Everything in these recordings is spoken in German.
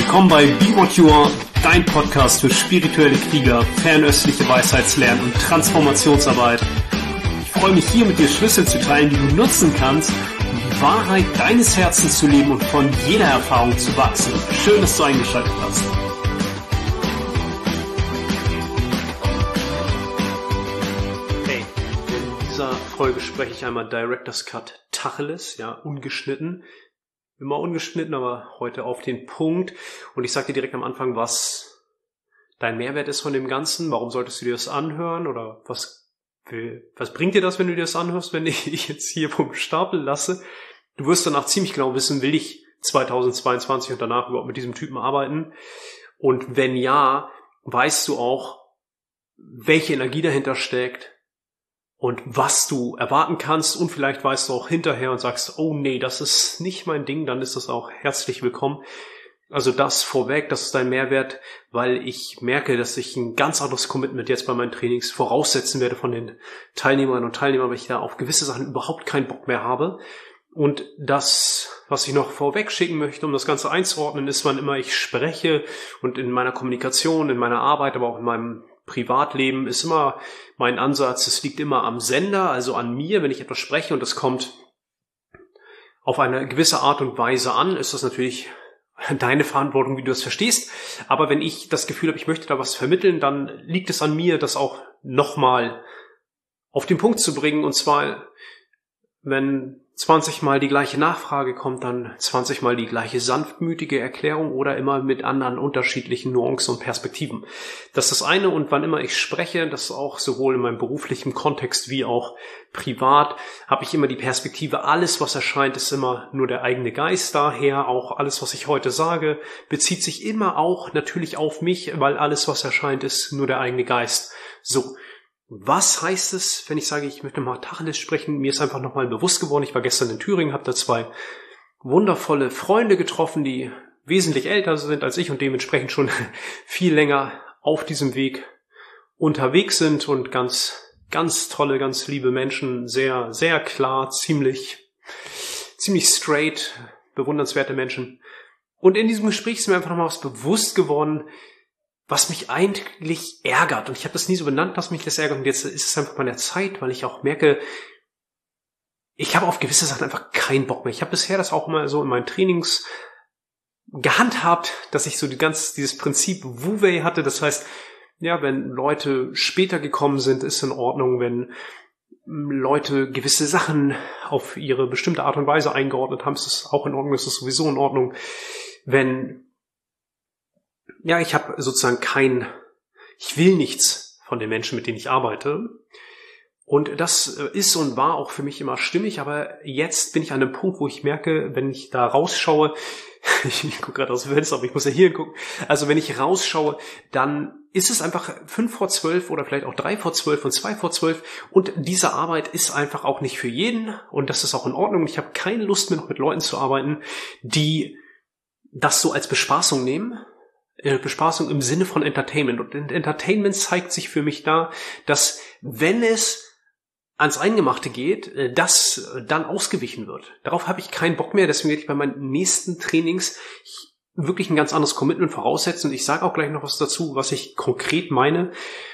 Willkommen bei Be What You Are, dein Podcast für spirituelle Krieger, fernöstliche Weisheitslernen und Transformationsarbeit. Ich freue mich hier mit dir Schlüssel zu teilen, die du nutzen kannst, um die Wahrheit deines Herzens zu leben und von jeder Erfahrung zu wachsen. Schön, dass du eingeschaltet hast. Hey, in dieser Folge spreche ich einmal Director's Cut Tacheles, ja, ungeschnitten. Immer ungeschnitten, aber heute auf den Punkt. Und ich sage dir direkt am Anfang, was dein Mehrwert ist von dem Ganzen. Warum solltest du dir das anhören? Oder was bringt dir das, wenn du dir das anhörst, wenn ich dich jetzt hier vom Stapel lasse? Du wirst danach ziemlich genau wissen, will ich 2022 und danach überhaupt mit diesem Typen arbeiten? Und wenn ja, weißt du auch, welche Energie dahinter steckt und was du erwarten kannst, und vielleicht weißt du auch hinterher und sagst, oh nee, das ist nicht mein Ding, dann ist das auch herzlich willkommen. Also das vorweg, das ist dein Mehrwert, weil ich merke, dass ich ein ganz anderes Commitment jetzt bei meinen Trainings voraussetzen werde von den Teilnehmerinnen und Teilnehmern, weil ich da auf gewisse Sachen überhaupt keinen Bock mehr habe. Und das, was ich noch vorweg schicken möchte, um das Ganze einzuordnen, ist, wann immer ich spreche und in meiner Kommunikation, in meiner Arbeit, aber auch in meinem Privatleben ist immer mein Ansatz, es liegt immer am Sender, also an mir, wenn ich etwas spreche und es kommt auf eine gewisse Art und Weise an, ist das natürlich deine Verantwortung, wie du das verstehst. Aber wenn ich das Gefühl habe, ich möchte da was vermitteln, dann liegt es an mir, das auch nochmal auf den Punkt zu bringen. Und zwar, wenn 20 Mal die gleiche Nachfrage kommt, dann 20 Mal die gleiche sanftmütige Erklärung oder immer mit anderen unterschiedlichen Nuancen und Perspektiven. Das ist das eine, und wann immer ich spreche, das ist auch sowohl in meinem beruflichen Kontext wie auch privat, habe ich immer die Perspektive, alles was erscheint, ist immer nur der eigene Geist. Daher auch alles, was ich heute sage, bezieht sich immer auch natürlich auf mich, weil alles, was erscheint, ist nur der eigene Geist. So. Was heißt es, wenn ich sage, ich möchte mal Tacheles sprechen? Mir ist einfach nochmal bewusst geworden, ich war gestern in Thüringen, habe da zwei wundervolle Freunde getroffen, die wesentlich älter sind als ich und dementsprechend schon viel länger auf diesem Weg unterwegs sind und ganz, ganz tolle, ganz liebe Menschen, sehr, sehr klar, ziemlich straight, bewundernswerte Menschen. Und in diesem Gespräch ist mir einfach nochmal was bewusst geworden, was mich eigentlich ärgert. Und ich habe das nie so benannt, dass mich das ärgert. Und jetzt ist es einfach mal der Zeit, weil ich auch merke, ich habe auf gewisse Sachen einfach keinen Bock mehr. Ich habe bisher das auch immer so in meinen Trainings gehandhabt, dass ich so dieses Prinzip Wu-Wei hatte. Das heißt, ja, wenn Leute später gekommen sind, ist in Ordnung. Wenn Leute gewisse Sachen auf ihre bestimmte Art und Weise eingeordnet haben, ist es auch in Ordnung. Ist es sowieso in Ordnung. Ich habe sozusagen ich will nichts von den Menschen, mit denen ich arbeite. Und das ist und war auch für mich immer stimmig, aber jetzt bin ich an einem Punkt, wo ich merke, wenn ich da rausschaue, ich gucke gerade aus dem Fenster, aber ich muss ja hier gucken, also wenn ich rausschaue, dann ist es einfach 5 vor 12 oder vielleicht auch 3 vor 12 und 2 vor 12, und diese Arbeit ist einfach auch nicht für jeden, und das ist auch in Ordnung. Ich habe keine Lust mehr, noch mit Leuten zu arbeiten, die das so als Bespaßung nehmen. Bespaßung im Sinne von Entertainment. Und Entertainment zeigt sich für mich da, dass wenn es ans Eingemachte geht, das dann ausgewichen wird. Darauf habe ich keinen Bock mehr, deswegen werde ich bei meinen nächsten Trainings wirklich ein ganz anderes Commitment voraussetzen. Und ich sage auch gleich noch was dazu, was ich konkret meine.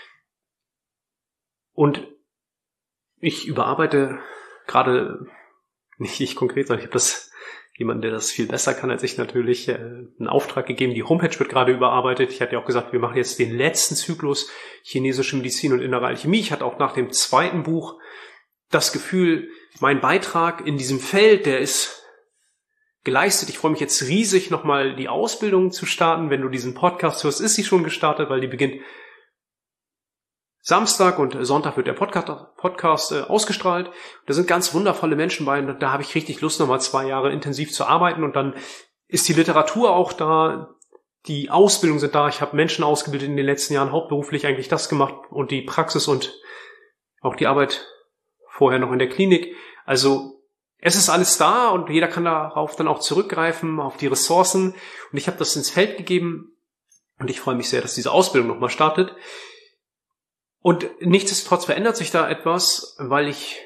Und ich überarbeite gerade, nicht ich konkret, sondern ich habe das jemand, der das viel besser kann als ich, natürlich einen Auftrag gegeben. Die Homepage wird gerade überarbeitet. Ich hatte ja auch gesagt, wir machen jetzt den letzten Zyklus chinesische Medizin und innere Alchemie. Ich hatte auch nach dem zweiten Buch das Gefühl, mein Beitrag in diesem Feld, der ist geleistet. Ich freue mich jetzt riesig, nochmal die Ausbildung zu starten. Wenn du diesen Podcast hörst, ist sie schon gestartet, weil die beginnt Samstag, und Sonntag wird der Podcast ausgestrahlt. Da sind ganz wundervolle Menschen bei, und da habe ich richtig Lust, nochmal 2 Jahre intensiv zu arbeiten. Und dann ist die Literatur auch da, die Ausbildung sind da. Ich habe Menschen ausgebildet in den letzten Jahren, hauptberuflich eigentlich das gemacht, und die Praxis und auch die Arbeit vorher noch in der Klinik. Also es ist alles da, und jeder kann darauf dann auch zurückgreifen, auf die Ressourcen. Und ich habe das ins Feld gegeben, und ich freue mich sehr, dass diese Ausbildung nochmal startet. Und nichtsdestotrotz verändert sich da etwas, weil ich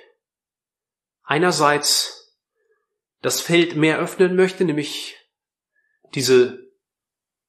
einerseits das Feld mehr öffnen möchte, nämlich diese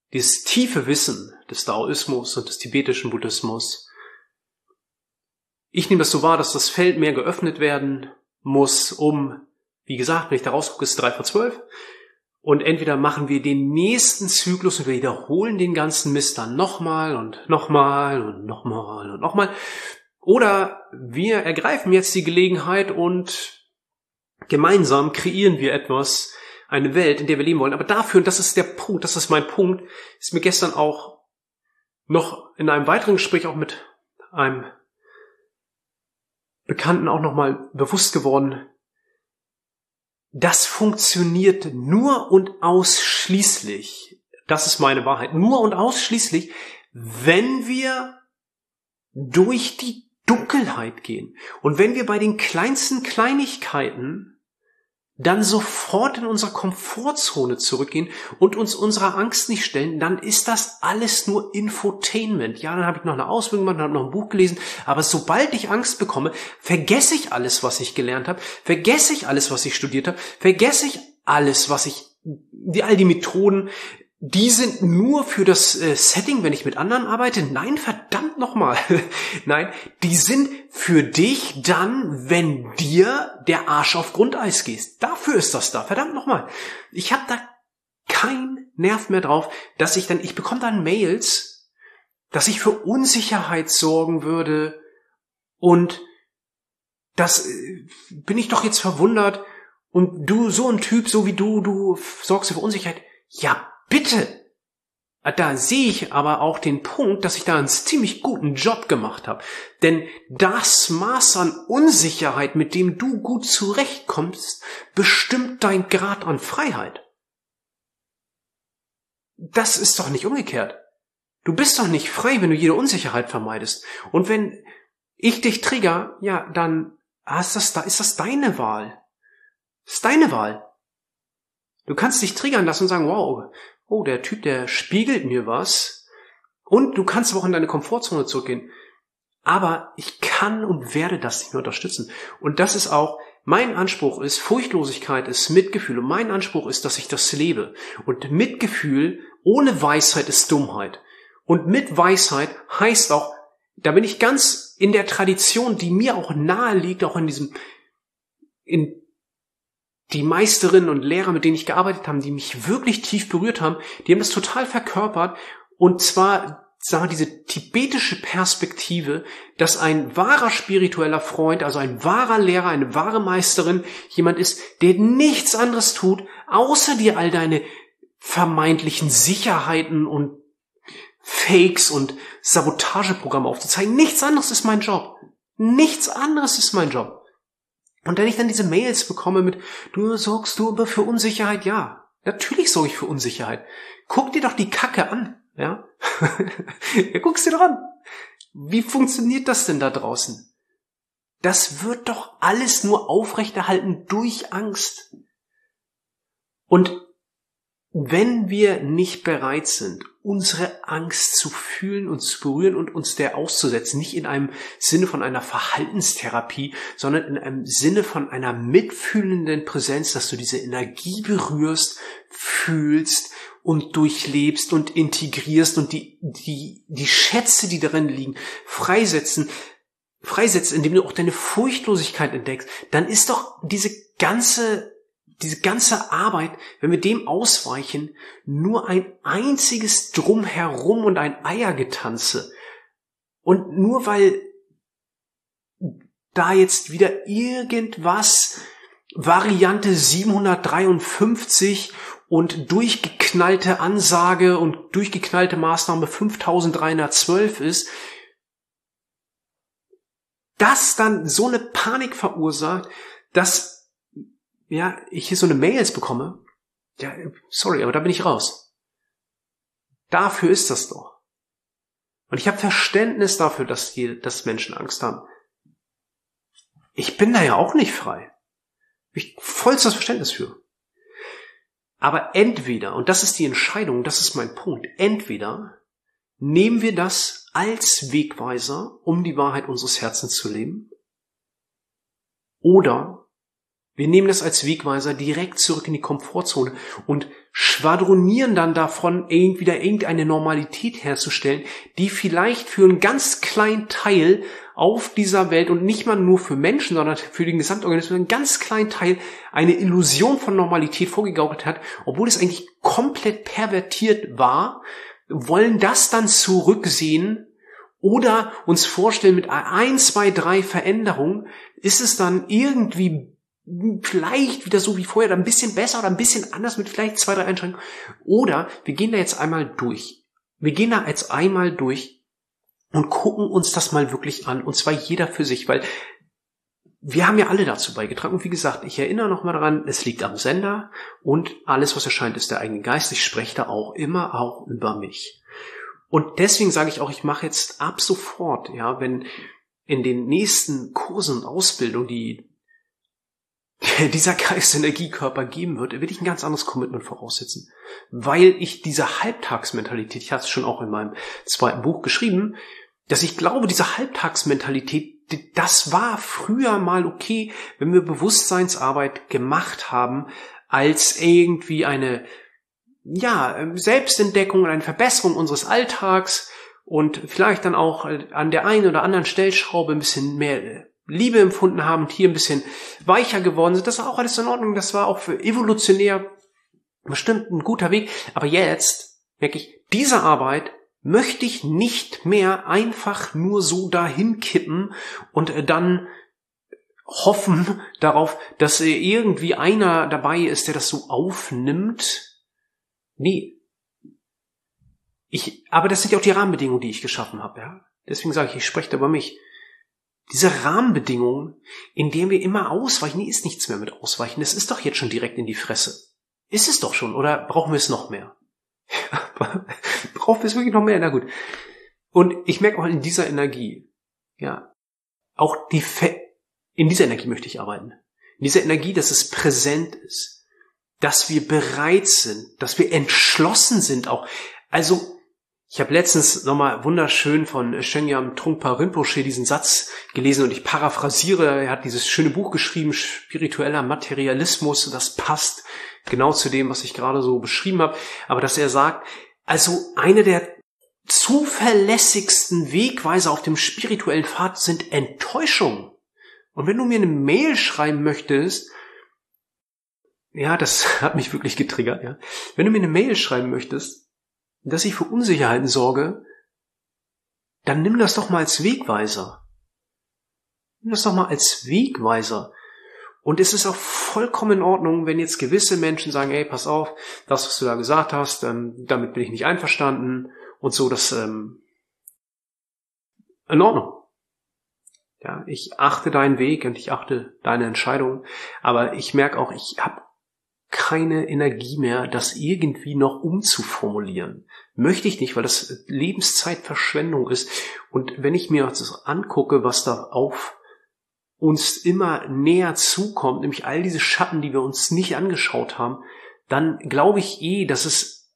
dieses tiefe Wissen des Daoismus und des tibetischen Buddhismus, ich nehme das so wahr, dass das Feld mehr geöffnet werden muss, um, wie gesagt, wenn ich da rausgucke, ist es 11:03. Und entweder machen wir den nächsten Zyklus und wir wiederholen den ganzen Mist dann nochmal und nochmal und nochmal und nochmal. Oder wir ergreifen jetzt die Gelegenheit und gemeinsam kreieren wir etwas, eine Welt, in der wir leben wollen. Aber dafür, und das ist der Punkt, das ist mein Punkt, ist mir gestern auch noch in einem weiteren Gespräch auch mit einem Bekannten auch nochmal bewusst geworden, das funktioniert nur und ausschließlich, das ist meine Wahrheit, nur und ausschließlich, wenn wir durch die Dunkelheit gehen. Und wenn wir bei den kleinsten Kleinigkeiten dann sofort in unsere Komfortzone zurückgehen und uns unserer Angst nicht stellen, dann ist das alles nur Infotainment. Ja, dann habe ich noch eine Ausbildung gemacht, dann habe ich noch ein Buch gelesen, aber sobald ich Angst bekomme, vergesse ich alles, was ich gelernt habe, vergesse ich alles, was ich studiert habe, vergesse ich alles, all die Methoden, die sind nur für das Setting, wenn ich mit anderen arbeite. Nein, verdammt nochmal. Nein, die sind für dich dann, wenn dir der Arsch auf Grundeis geht. Dafür ist das da. Verdammt nochmal. Ich habe da keinen Nerv mehr drauf, ich bekomme dann Mails, dass ich für Unsicherheit sorgen würde und das bin ich doch jetzt verwundert und du, so ein Typ, so wie du sorgst für Unsicherheit. Ja, bitte! Da sehe ich aber auch den Punkt, dass ich da einen ziemlich guten Job gemacht habe. Denn das Maß an Unsicherheit, mit dem du gut zurechtkommst, bestimmt dein Grad an Freiheit. Das ist doch nicht umgekehrt. Du bist doch nicht frei, wenn du jede Unsicherheit vermeidest. Und wenn ich dich trigger, ja, dann ist das deine Wahl. Das ist deine Wahl. Du kannst dich triggern lassen und sagen, wow, der Typ, der spiegelt mir was. Und du kannst aber auch in deine Komfortzone zurückgehen. Aber ich kann und werde das nicht mehr unterstützen. Und das ist auch, mein Anspruch ist, Furchtlosigkeit ist Mitgefühl. Und mein Anspruch ist, dass ich das lebe. Und Mitgefühl ohne Weisheit ist Dummheit. Und mit Weisheit heißt auch, da bin ich ganz in der Tradition, die mir auch nahe liegt, auch in die Meisterinnen und Lehrer, mit denen ich gearbeitet habe, die mich wirklich tief berührt haben, die haben das total verkörpert. Und zwar, sagen wir, diese tibetische Perspektive, dass ein wahrer spiritueller Freund, also ein wahrer Lehrer, eine wahre Meisterin, jemand ist, der nichts anderes tut, außer dir all deine vermeintlichen Sicherheiten und Fakes und Sabotageprogramme aufzuzeigen. Nichts anderes ist mein Job. Nichts anderes ist mein Job. Und wenn ich dann diese Mails bekomme mit, du sorgst du aber für Unsicherheit, ja, natürlich sorge ich für Unsicherheit. Guck dir doch die Kacke an, ja. Ja, guck's dir doch an. Wie funktioniert das denn da draußen? Das wird doch alles nur aufrechterhalten durch Angst. Und wenn wir nicht bereit sind, unsere Angst zu fühlen und zu berühren und uns der auszusetzen, nicht in einem Sinne von einer Verhaltenstherapie, sondern in einem Sinne von einer mitfühlenden Präsenz, dass du diese Energie berührst, fühlst und durchlebst und integrierst und die Schätze, die darin liegen, freisetzt, indem du auch deine Furchtlosigkeit entdeckst, dann ist doch diese ganze Arbeit, wenn wir dem ausweichen, nur ein einziges Drumherum und ein Eiergetanze. Und nur weil da jetzt wieder irgendwas Variante 753 und durchgeknallte Ansage und durchgeknallte Maßnahme 5312 ist, das dann so eine Panik verursacht, dass ich hier so eine Mails bekomme, ja, sorry, aber da bin ich raus. Dafür ist das doch. Und ich habe Verständnis dafür, dass Menschen Angst haben. Ich bin da ja auch nicht frei. Ich vollstes Verständnis für. Aber entweder, und das ist die Entscheidung, das ist mein Punkt, entweder nehmen wir das als Wegweiser, um die Wahrheit unseres Herzens zu leben, oder Wir nehmen das als Wegweiser direkt zurück in die Komfortzone und schwadronieren dann davon, wieder irgendeine Normalität herzustellen, die vielleicht für einen ganz kleinen Teil auf dieser Welt und nicht mal nur für Menschen, sondern für den Gesamtorganismus, einen ganz kleinen Teil eine Illusion von Normalität vorgegaukelt hat, obwohl es eigentlich komplett pervertiert war, wollen das dann zurücksehen oder uns vorstellen, mit 1, 2, 3 Veränderungen ist es dann irgendwie vielleicht wieder so wie vorher, oder ein bisschen besser oder ein bisschen anders mit vielleicht 2, 3 Einschränkungen. Oder wir gehen da jetzt einmal durch. Wir gehen da jetzt einmal durch und gucken uns das mal wirklich an. Und zwar jeder für sich, weil wir haben ja alle dazu beigetragen. Und wie gesagt, ich erinnere nochmal daran, es liegt am Sender und alles, was erscheint, ist der eigene Geist. Ich spreche da auch immer auch über mich. Und deswegen sage ich auch, ich mache jetzt ab sofort, ja, wenn in den nächsten Kursen und Ausbildungen, die dieser Geist-Energiekörper geben wird, werde ich ein ganz anderes Commitment voraussetzen. Weil ich diese Halbtagsmentalität, ich hatte es schon auch in meinem 2. Buch geschrieben, dass ich glaube, diese Halbtagsmentalität, das war früher mal okay, wenn wir Bewusstseinsarbeit gemacht haben, als irgendwie eine, Selbstentdeckung und eine Verbesserung unseres Alltags und vielleicht dann auch an der einen oder anderen Stellschraube ein bisschen mehr Liebe empfunden haben und hier ein bisschen weicher geworden sind. Das war auch alles in Ordnung. Das war auch für evolutionär bestimmt ein guter Weg. Aber jetzt merke ich, diese Arbeit möchte ich nicht mehr einfach nur so dahin kippen und dann hoffen darauf, dass irgendwie einer dabei ist, der das so aufnimmt. Nee. Aber das sind ja auch die Rahmenbedingungen, die ich geschaffen habe. Ja? Deswegen sage ich spreche da über mich. Diese Rahmenbedingungen, in denen wir immer ausweichen, nee, ist nichts mehr mit Ausweichen. Das ist doch jetzt schon direkt in die Fresse. Ist es doch schon, oder brauchen wir es noch mehr? Brauchen wir es wirklich noch mehr? Na gut. Und ich merke auch in dieser Energie, auch in dieser Energie möchte ich arbeiten. In dieser Energie, dass es präsent ist, dass wir bereit sind, dass wir entschlossen sind auch. Also, ich habe letztens nochmal wunderschön von Shenyang Trungpa Rinpoche diesen Satz gelesen und ich paraphrasiere, er hat dieses schöne Buch geschrieben, Spiritueller Materialismus, das passt genau zu dem, was ich gerade so beschrieben habe, aber dass er sagt, also eine der zuverlässigsten Wegweiser auf dem spirituellen Pfad sind Enttäuschungen. Und wenn du mir eine Mail schreiben möchtest, das hat mich wirklich getriggert, wenn du mir eine Mail schreiben möchtest, dass ich für Unsicherheiten sorge, dann nimm das doch mal als Wegweiser. Nimm das doch mal als Wegweiser. Und es ist auch vollkommen in Ordnung, wenn jetzt gewisse Menschen sagen, ey, pass auf, das, was du da gesagt hast, damit bin ich nicht einverstanden und so, das in Ordnung. Ja, ich achte deinen Weg und ich achte deine Entscheidung, aber ich merke auch, ich habe keine Energie mehr, das irgendwie noch umzuformulieren. Möchte ich nicht, weil das Lebenszeitverschwendung ist. Und wenn ich mir das angucke, was da auf uns immer näher zukommt, nämlich all diese Schatten, die wir uns nicht angeschaut haben, dann glaube ich dass es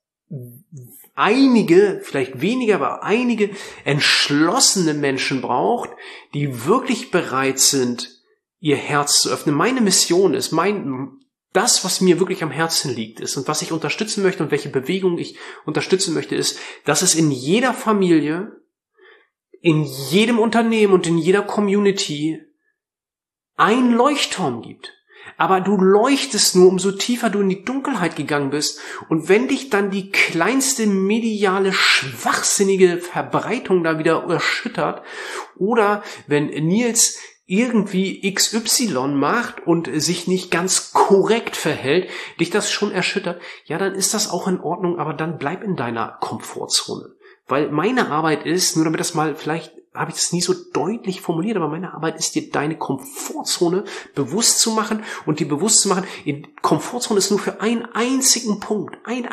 einige, vielleicht weniger, aber einige entschlossene Menschen braucht, die wirklich bereit sind, ihr Herz zu öffnen. Meine Mission ist, das, was mir wirklich am Herzen liegt, ist und was ich unterstützen möchte und welche Bewegung ich unterstützen möchte, ist, dass es in jeder Familie, in jedem Unternehmen und in jeder Community einen Leuchtturm gibt. Aber du leuchtest nur, umso tiefer du in die Dunkelheit gegangen bist. Und wenn dich dann die kleinste mediale, schwachsinnige Verbreitung da wieder erschüttert, oder wenn Nils irgendwie XY macht und sich nicht ganz korrekt verhält, dich das schon erschüttert, dann ist das auch in Ordnung, aber dann bleib in deiner Komfortzone. Weil meine Arbeit ist, nur damit das mal, vielleicht habe ich das nie so deutlich formuliert, aber meine Arbeit ist dir deine Komfortzone bewusst zu machen und dir bewusst zu machen, Komfortzone ist nur für einen einzigen Punkt,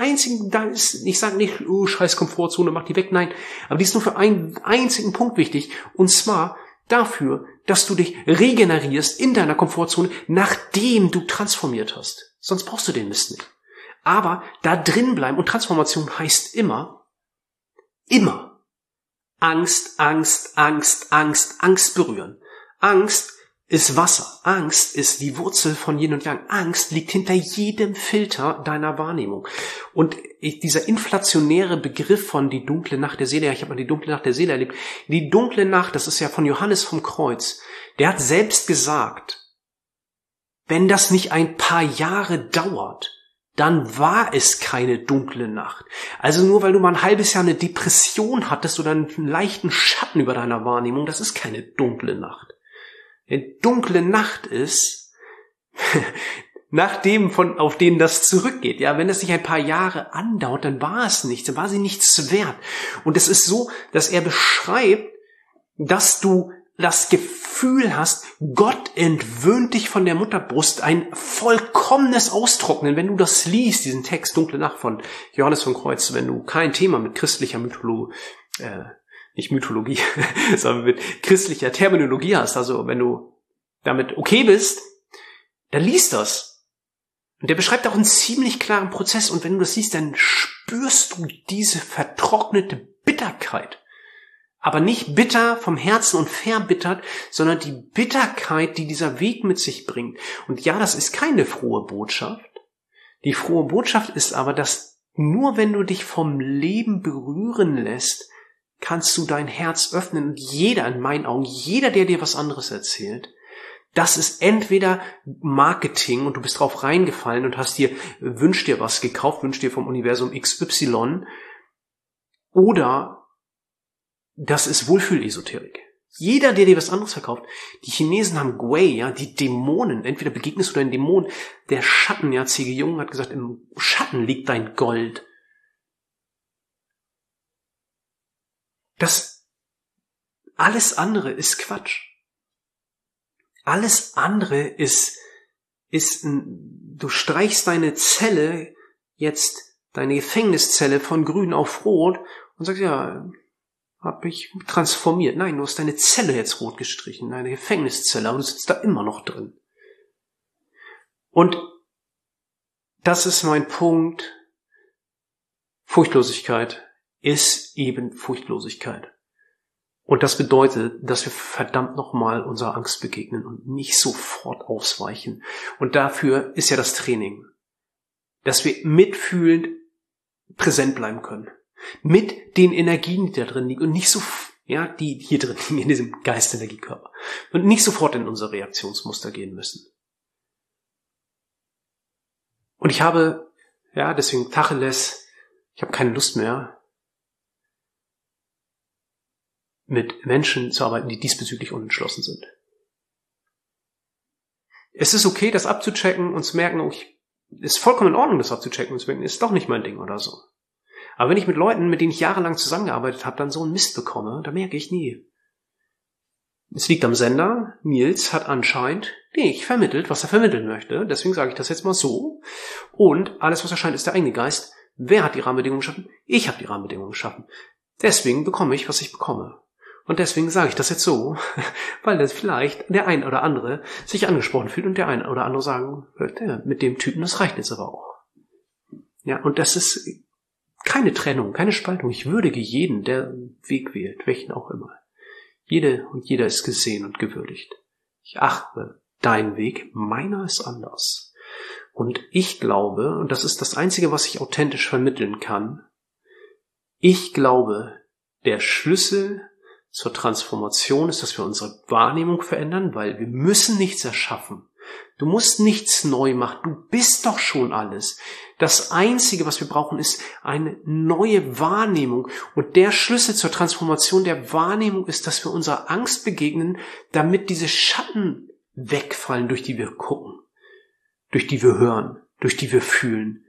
ich sage nicht, scheiß Komfortzone, mach die weg, nein, aber die ist nur für einen einzigen Punkt wichtig, und zwar dafür, dass du dich regenerierst in deiner Komfortzone, nachdem du transformiert hast. Sonst brauchst du den Mist nicht. Aber da drin bleiben, und Transformation heißt immer Angst berühren. Angst ist Wasser. Angst ist die Wurzel von Yin und Yang. Angst liegt hinter jedem Filter deiner Wahrnehmung. Und dieser inflationäre Begriff von die dunkle Nacht der Seele, ich habe mal die dunkle Nacht der Seele erlebt. Die dunkle Nacht, das ist ja von Johannes vom Kreuz. Der hat selbst gesagt, wenn das nicht ein paar Jahre dauert, dann war es keine dunkle Nacht. Also nur weil du mal ein halbes Jahr eine Depression hattest oder einen leichten Schatten über deiner Wahrnehmung, das ist keine dunkle Nacht. Eine dunkle Nacht ist, nach dem, auf den das zurückgeht. Ja, wenn es nicht ein paar Jahre andauert, dann war es nichts, dann war sie nichts wert. Und es ist so, dass er beschreibt, dass du das Gefühl hast, Gott entwöhnt dich von der Mutterbrust, ein vollkommenes Austrocknen. Wenn du das liest, diesen Text, Dunkle Nacht von Johannes vom Kreuz, wenn du kein Thema mit christlicher nicht Mythologie, sondern mit christlicher Terminologie hast, also wenn du damit okay bist, dann liest das. Und der beschreibt auch einen ziemlich klaren Prozess. Und wenn du das liest, dann spürst du diese vertrocknete Bitterkeit. Aber nicht bitter vom Herzen und verbittert, sondern die Bitterkeit, die dieser Weg mit sich bringt. Und ja, das ist keine frohe Botschaft. Die frohe Botschaft ist aber, dass nur wenn du dich vom Leben berühren lässt, kannst du dein Herz öffnen. Und jeder, in meinen Augen, jeder, der dir was anderes erzählt, das ist entweder Marketing und du bist drauf reingefallen und hast wünsch dir was gekauft, wünsch dir vom Universum XY, oder das ist Wohlfühl-Esoterik. Jeder, der dir was anderes verkauft, die Chinesen haben Gui, ja, die Dämonen, entweder begegnest du deinen Dämonen, der Schatten, ja, C.G. Jung hat gesagt, im Schatten liegt dein Gold. Alles andere ist Quatsch. Alles andere ist, du streichst deine Zelle, jetzt deine Gefängniszelle von grün auf rot und sagst, ja, hab ich transformiert. Nein, du hast deine Zelle jetzt rot gestrichen, deine Gefängniszelle, aber du sitzt da immer noch drin. Und das ist mein Punkt. Furchtlosigkeit ist eben Furchtlosigkeit. Und das bedeutet, dass wir verdammt nochmal unserer Angst begegnen und nicht sofort ausweichen. Und dafür ist ja das Training, dass wir mitfühlend präsent bleiben können. Mit den Energien, die da drin liegen und nicht so, ja, die hier drin liegen in diesem Geistenergiekörper. Und nicht sofort in unser Reaktionsmuster gehen müssen. Und ich habe, ja, deswegen Tacheles, ich habe keine Lust mehr, mit Menschen zu arbeiten, die diesbezüglich unentschlossen sind. Es ist okay, das abzuchecken und zu merken, ist vollkommen in Ordnung, das abzuchecken und zu merken, ist doch nicht mein Ding oder so. Aber wenn ich mit Leuten, mit denen ich jahrelang zusammengearbeitet habe, dann so einen Mist bekomme, da merke ich nie. Es liegt am Sender. Nils hat anscheinend nicht vermittelt, was er vermitteln möchte. Deswegen sage ich das jetzt mal so. Und alles, was erscheint, ist der eigene Geist. Wer hat die Rahmenbedingungen geschaffen? Ich habe die Rahmenbedingungen geschaffen. Deswegen bekomme ich, was ich bekomme. Und deswegen sage ich das jetzt so, weil das vielleicht der ein oder andere sich angesprochen fühlt und der ein oder andere sagen wird, ja, mit dem Typen, das reicht jetzt aber auch. Ja, und das ist keine Trennung, keine Spaltung. Ich würdige jeden, der einen Weg wählt, welchen auch immer. Jede und jeder ist gesehen und gewürdigt. Ich achte deinen Weg, meiner ist anders. Und ich glaube, und das ist das Einzige, was ich authentisch vermitteln kann, ich glaube, der Schlüssel zur Transformation ist, dass wir unsere Wahrnehmung verändern, weil wir müssen nichts erschaffen. Du musst nichts neu machen. Du bist doch schon alles. Das Einzige, was wir brauchen, ist eine neue Wahrnehmung. Und der Schlüssel zur Transformation der Wahrnehmung ist, dass wir unserer Angst begegnen, damit diese Schatten wegfallen, durch die wir gucken, durch die wir hören, durch die wir fühlen.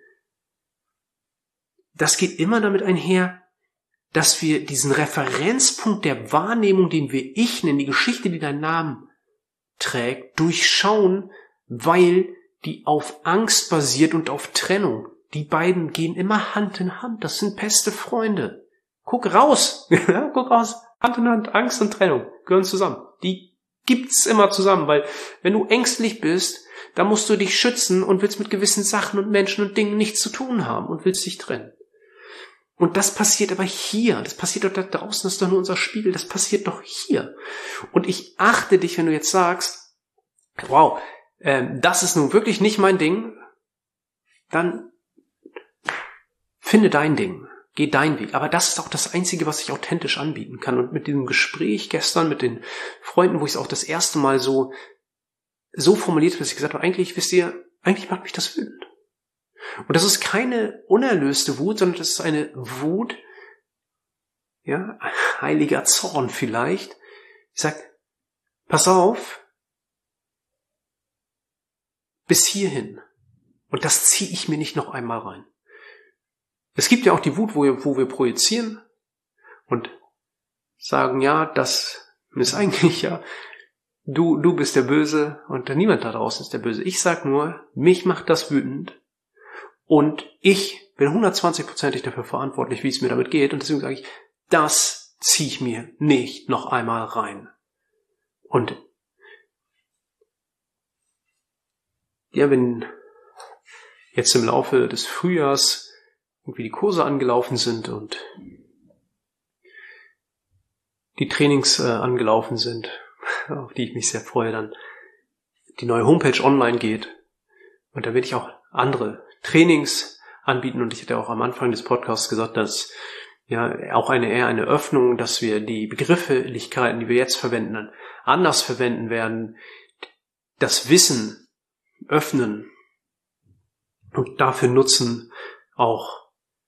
Das geht immer damit einher, dass wir diesen Referenzpunkt der Wahrnehmung, den wir Ich nennen, die Geschichte, die deinen Namen trägt, durchschauen, weil die auf Angst basiert und auf Trennung. Die beiden gehen immer Hand in Hand. Das sind beste Freunde. Guck raus. Guck raus. Hand in Hand. Angst und Trennung gehören zusammen. Die gibt's immer zusammen, weil wenn du ängstlich bist, dann musst du dich schützen und willst mit gewissen Sachen und Menschen und Dingen nichts zu tun haben und willst dich trennen. Und das passiert aber hier. Das passiert doch da draußen. Das ist doch nur unser Spiegel. Das passiert doch hier. Und ich achte dich, wenn du jetzt sagst, wow, das ist nun wirklich nicht mein Ding, dann finde dein Ding. Geh deinen Weg. Aber das ist auch das Einzige, was ich authentisch anbieten kann. Und mit diesem Gespräch gestern mit den Freunden, wo ich es auch das erste Mal so formuliert habe, dass ich gesagt habe, eigentlich, wisst ihr, eigentlich macht mich das wütend. Und das ist keine unerlöste Wut, sondern das ist eine Wut, ja, heiliger Zorn vielleicht. Ich sag, pass auf, bis hierhin. Und das ziehe ich mir nicht noch einmal rein. Es gibt ja auch die Wut, wo wir projizieren und sagen, ja, das ist eigentlich ja, du bist der Böse und niemand da draußen ist der Böse. Ich sag nur, mich macht das wütend und ich bin 120%ig dafür verantwortlich, wie es mir damit geht. Und deswegen sage ich, das ziehe ich mir nicht noch einmal rein. Und ja, wenn jetzt im Laufe des Frühjahrs irgendwie die Kurse angelaufen sind und die Trainings angelaufen sind, auf die ich mich sehr freue, dann die neue Homepage online geht und da werde ich auch andere Trainings anbieten und ich hatte auch am Anfang des Podcasts gesagt, dass ja auch eher eine Öffnung, dass wir die Begrifflichkeiten, die wir jetzt verwenden, dann anders verwenden werden, das Wissen öffnen und dafür nutzen auch,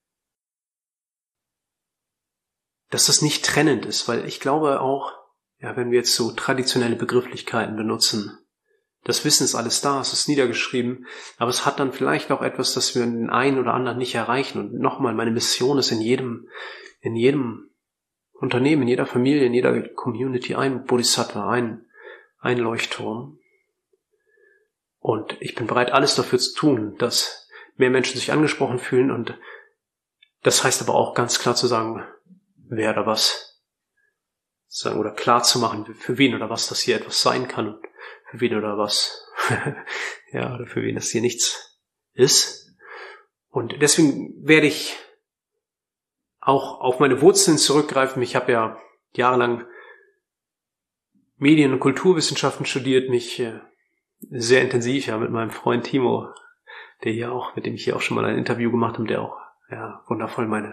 dass das nicht trennend ist, weil ich glaube auch, ja, wenn wir jetzt so traditionelle Begrifflichkeiten benutzen, das Wissen ist alles da, es ist niedergeschrieben, aber es hat dann vielleicht auch etwas, das wir den einen oder anderen nicht erreichen. Und nochmal, meine Mission ist in jedem Unternehmen, in jeder Familie, in jeder Community ein Bodhisattva, ein Leuchtturm. Und ich bin bereit, alles dafür zu tun, dass mehr Menschen sich angesprochen fühlen. Und das heißt aber auch ganz klar zu sagen, wer oder was, oder klar zu machen, für wen oder was das hier etwas sein kann und für wen oder was, ja, oder für wen das hier nichts ist. Und deswegen werde ich auch auf meine Wurzeln zurückgreifen. Ich habe ja jahrelang Medien- und Kulturwissenschaften studiert, mich sehr intensiv ja mit meinem Freund Timo, mit dem ich hier auch schon mal ein Interview gemacht habe, der auch ja wundervoll meine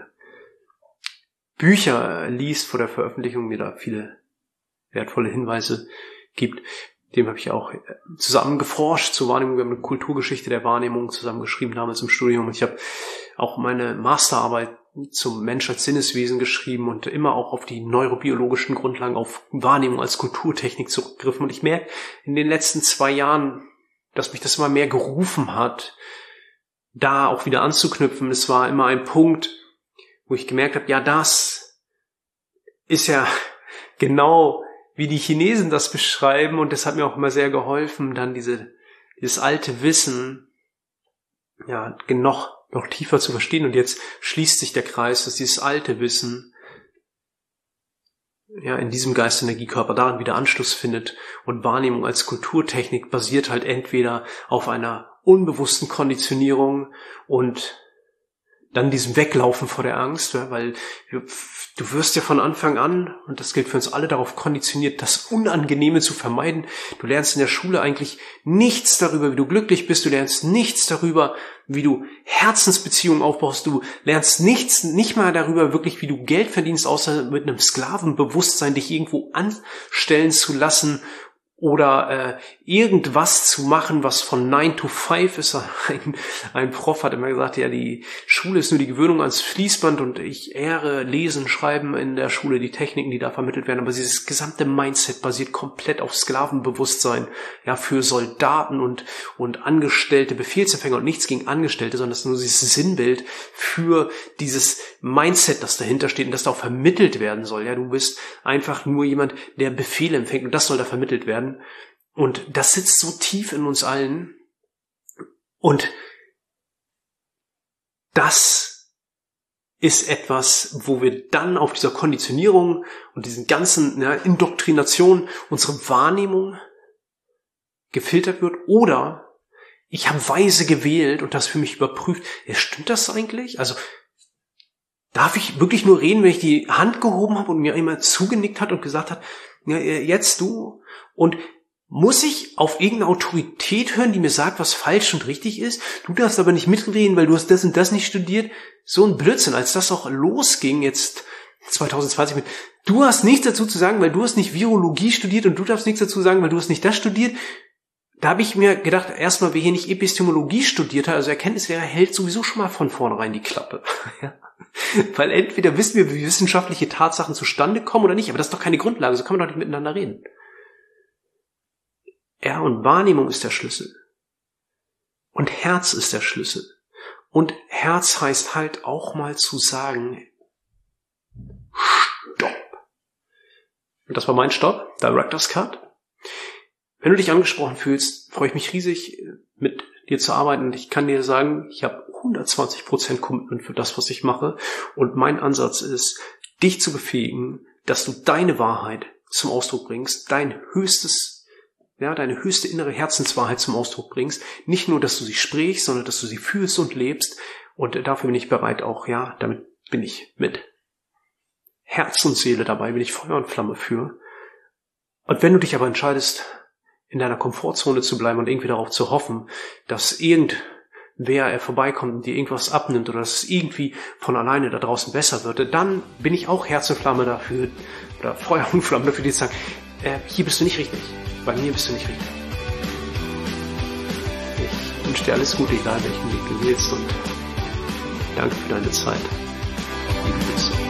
Bücher liest vor der Veröffentlichung, mir da viele wertvolle Hinweise gibt. Dem habe ich auch zusammen geforscht zur Wahrnehmung. Wir haben eine Kulturgeschichte der Wahrnehmung zusammengeschrieben damals im Studium. Und ich habe auch meine Masterarbeit zum Mensch als Sinneswesen geschrieben und immer auch auf die neurobiologischen Grundlagen, auf Wahrnehmung als Kulturtechnik zurückgegriffen. Und ich merke in den letzten 2 Jahren, dass mich das immer mehr gerufen hat, da auch wieder anzuknüpfen. Es war immer ein Punkt, wo ich gemerkt habe, ja, das ist ja genau wie die Chinesen das beschreiben und das hat mir auch immer sehr geholfen, dann dieses alte Wissen ja noch tiefer zu verstehen. Und jetzt schließt sich der Kreis, dass dieses alte Wissen ja in diesem Geist-Energiekörper daran wieder Anschluss findet und Wahrnehmung als Kulturtechnik basiert halt entweder auf einer unbewussten Konditionierung und dann diesem Weglaufen vor der Angst, weil du wirst ja von Anfang an, und das gilt für uns alle, darauf konditioniert, das Unangenehme zu vermeiden. Du lernst in der Schule eigentlich nichts darüber, wie du glücklich bist. Du lernst nichts darüber, wie du Herzensbeziehungen aufbaust. Du lernst nicht mal darüber wirklich, wie du Geld verdienst, außer mit einem Sklavenbewusstsein dich irgendwo anstellen zu lassen oder irgendwas zu machen, was von 9 to 5 ist. Ein Prof hat immer gesagt, ja, die Schule ist nur die Gewöhnung ans Fließband und ich ehre Lesen, Schreiben in der Schule, die Techniken, die da vermittelt werden, aber dieses gesamte Mindset basiert komplett auf Sklavenbewusstsein, ja, für Soldaten und Angestellte, Befehlsempfänger und nichts gegen Angestellte, sondern das ist nur dieses Sinnbild für dieses Mindset, das dahinter steht und das da auch vermittelt werden soll. Ja, du bist einfach nur jemand, der Befehle empfängt und das soll da vermittelt werden. Und das sitzt so tief in uns allen. Und das ist etwas, wo wir dann auf dieser Konditionierung und diesen ganzen Indoktrination unsere Wahrnehmung gefiltert wird. Oder ich habe weise gewählt und das für mich überprüft. Ja, stimmt das eigentlich? Also darf ich wirklich nur reden, wenn ich die Hand gehoben habe und mir immer zugenickt hat und gesagt hat, ja, jetzt du? Und Muss ich auf irgendeine Autorität hören, die mir sagt, was falsch und richtig ist? Du darfst aber nicht mitreden, weil du hast das und das nicht studiert. So ein Blödsinn, als das auch losging jetzt 2020 mit, du hast nichts dazu zu sagen, weil du hast nicht Virologie studiert und du darfst nichts dazu sagen, weil du hast nicht das studiert. Da habe ich mir gedacht, erstmal, wer hier nicht Epistemologie studiert hat, also Erkenntnislehrer, hält sowieso schon mal von vornherein die Klappe. Weil entweder wissen wir, wie wissenschaftliche Tatsachen zustande kommen oder nicht, aber das ist doch keine Grundlage, so kann man doch nicht miteinander reden. Ja, und Wahrnehmung ist der Schlüssel. Und Herz ist der Schlüssel. Und Herz heißt halt auch mal zu sagen, Stopp. Und das war mein Stopp, Director's Cut. Wenn du dich angesprochen fühlst, freue ich mich riesig, mit dir zu arbeiten. Und ich kann dir sagen, ich habe 120% Commitment für das, was ich mache. Und mein Ansatz ist, dich zu befähigen, dass du deine Wahrheit zum Ausdruck bringst, deine höchste innere Herzenswahrheit zum Ausdruck bringst. Nicht nur, dass du sie sprichst, sondern dass du sie fühlst und lebst. Und dafür bin ich bereit auch, damit bin ich mit Herz und Seele dabei, bin ich Feuer und Flamme für. Und wenn du dich aber entscheidest, in deiner Komfortzone zu bleiben und irgendwie darauf zu hoffen, dass irgendwer vorbeikommt und dir irgendwas abnimmt oder dass es irgendwie von alleine da draußen besser wird, dann bin ich auch Herz und Flamme dafür, oder Feuer und Flamme dafür, dir zu sagen, hier bist du nicht richtig, bei mir bist du nicht richtig. Ich wünsche dir alles Gute, egal welchen Weg du wählst, und danke für deine Zeit. Liebe Grüße.